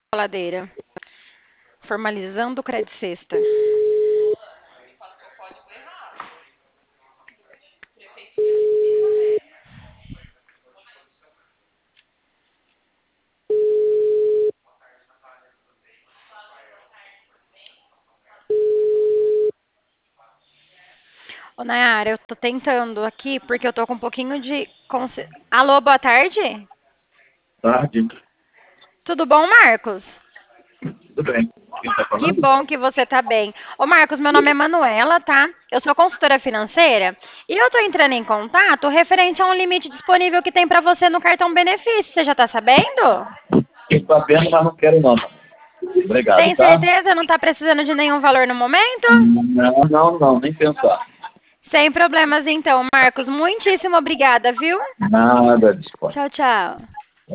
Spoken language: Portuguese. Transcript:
Ladeira. Formalizando o crédito sexta. Ô, Nayara, eu tô tentando aqui porque eu tô com um pouquinho de... Alô, boa tarde? Tarde. Tudo bom, Marcos? Tudo bem. Quem está Que falando? bom que você tá bem. Ô, Marcos, meu nome é Manuela, tá? Eu sou consultora financeira e eu tô entrando em contato referente a um limite disponível que tem pra você no cartão benefício. Você já tá sabendo? Estou sabendo, mas não quero não. Obrigado, Tem tá? certeza? Não tá precisando de nenhum valor no momento? Não, nem pensar. Sem problemas, então, Marcos. Muitíssimo obrigada, viu? Nada, discordo. Tchau, tchau.